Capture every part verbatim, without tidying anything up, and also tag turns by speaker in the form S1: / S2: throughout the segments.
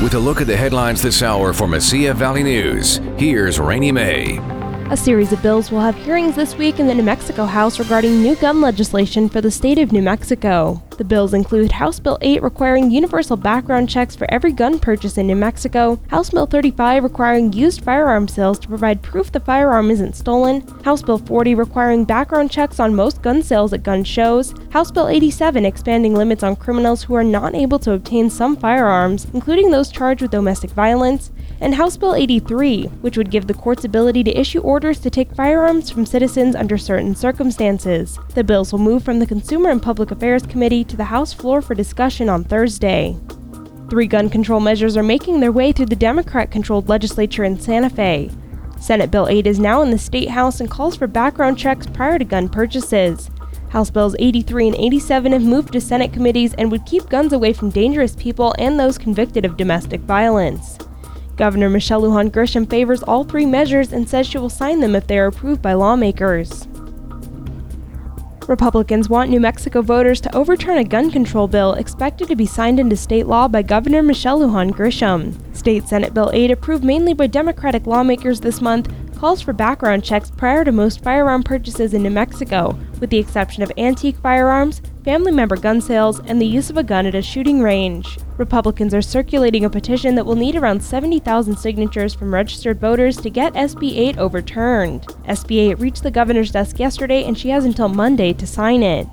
S1: With a look at the headlines this hour for Mesilla Valley News, here's Rainey May.
S2: A series of bills will have hearings this week in the New Mexico House regarding new gun legislation for the state of New Mexico. The bills include House Bill eight requiring universal background checks for every gun purchase in New Mexico, House Bill thirty-five requiring used firearm sales to provide proof the firearm isn't stolen, House Bill forty requiring background checks on most gun sales at gun shows, House Bill eighty-seven expanding limits on criminals who are not able to obtain some firearms, including those charged with domestic violence, and House Bill eighty-three, which would give the courts ability to issue orders to take firearms from citizens under certain circumstances. The bills will move from the Consumer and Public Affairs Committee to the House floor for discussion on Thursday. Three gun control measures are making their way through the Democrat-controlled legislature in Santa Fe. Senate Bill eight is now in the State House and calls for background checks prior to gun purchases. House Bills eighty-three and eighty-seven have moved to Senate committees and would keep guns away from dangerous people and those convicted of domestic violence. Governor Michelle Lujan Grisham favors all three measures and says she will sign them if they are approved by lawmakers. Republicans want New Mexico voters to overturn a gun control bill expected to be signed into state law by Governor Michelle Lujan Grisham. State Senate Bill eight, approved mainly by Democratic lawmakers this month, calls for background checks prior to most firearm purchases in New Mexico, with the exception of antique firearms, family member gun sales, and the use of a gun at a shooting range. Republicans are circulating a petition that will need around seventy thousand signatures from registered voters to get S B eight overturned. S B eight reached the governor's desk yesterday, and she has until Monday to sign it.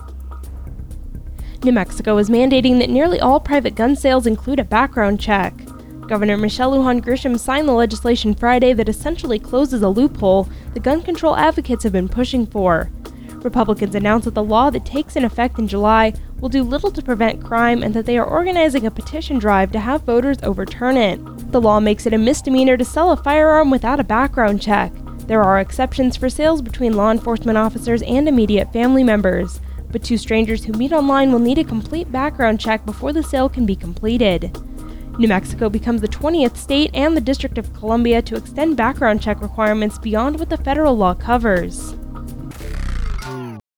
S2: New Mexico is mandating that nearly all private gun sales include a background check. Governor Michelle Lujan Grisham signed the legislation Friday that essentially closes a loophole the gun control advocates have been pushing for. Republicans announced that the law that takes in effect in July will do little to prevent crime and that they are organizing a petition drive to have voters overturn it. The law makes it a misdemeanor to sell a firearm without a background check. There are exceptions for sales between law enforcement officers and immediate family members, but two strangers who meet online will need a complete background check before the sale can be completed. New Mexico becomes the twentieth state and the District of Columbia to extend background check requirements beyond what the federal law covers.